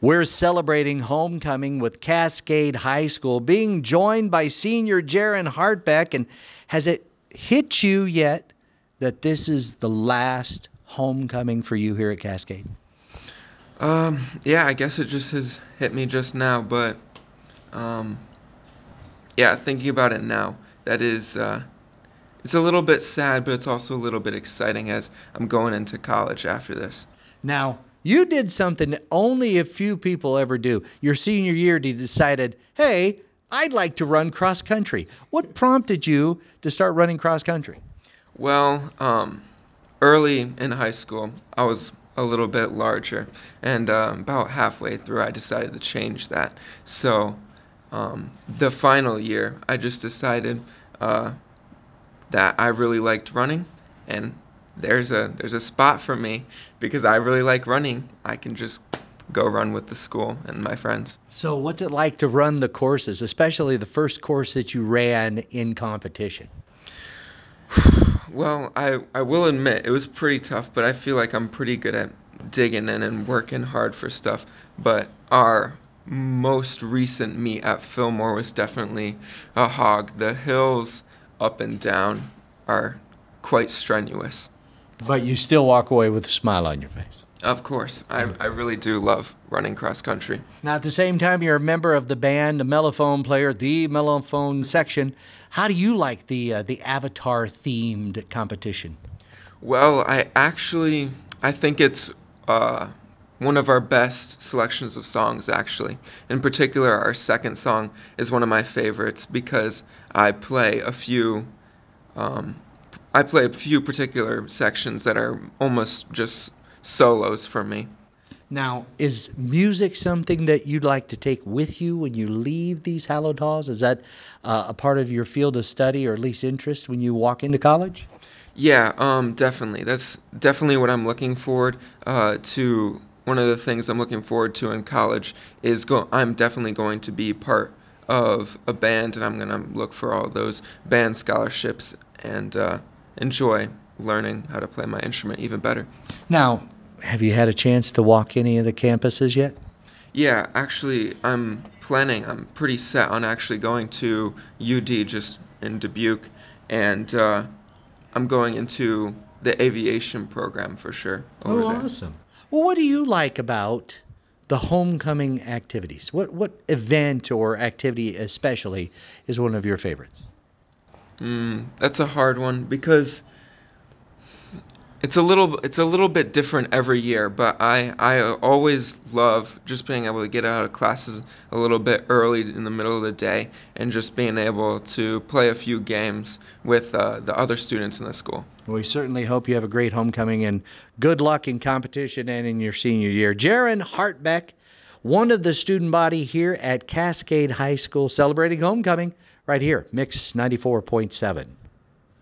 We're celebrating homecoming with Cascade High School, being joined by senior Jaron Hartbeck. And has it hit you yet that this is the last homecoming for you here at Cascade? Yeah, I guess it just has hit me just now, but um, yeah, thinking about it now, that is, it's a little bit sad, but it's also a little bit exciting as I'm going into college after this. Now, you did something that only a few people ever do. Your senior year, you decided, hey, I'd like to run cross country. What prompted you to start running cross country? Well, early in high school, I was a little bit larger, and about halfway through, I decided to change that. So, the final year, I just decided uh, that I really liked running, and there's a spot for me because I really like running. I can just go run with the school and my friends. So, what's it like to run the courses, especially the first course that you ran in competition? Well, I will admit it was pretty tough, but I feel like I'm pretty good at digging in and working hard for stuff. But our most recent meet at Fillmore was definitely a hog. The hills up and down are quite strenuous. But you still walk away with a smile on your face. Of course, I really do love running cross country. Now, at the same time, you're a member of the band, the mellophone player, the mellophone section. How do you like the Avatar themed competition? Well, I think it's uh, one of our best selections of songs. Actually, in particular, our second song is one of my favorites because I play a few particular sections that are almost just solos for me. Now, is music something that you'd like to take with you when you leave these hallowed halls? Is that a part of your field of study or at least interest when you walk into college? Yeah, definitely. That's definitely what I'm looking forward to. One of the things I'm looking forward to in college is I'm definitely going to be part of a band, and I'm going to look for all those band scholarships and enjoy learning how to play my instrument even better. Now, have you had a chance to walk any of the campuses yet? Yeah, actually, I'm pretty set on actually going to UD just in Dubuque, and I'm going into the aviation program for sure over Oh, there. awesome. Well, what do you like about the homecoming activities? What event or activity especially is one of your favorites? That's a hard one because it's a little bit different every year, but I always love just being able to get out of classes a little bit early in the middle of the day and just being able to play a few games with the other students in the school. Well, we certainly hope you have a great homecoming and good luck in competition and in your senior year. Jaron Hartbeck, one of the student body here at Cascade High School, celebrating homecoming right here, Mix 94.7.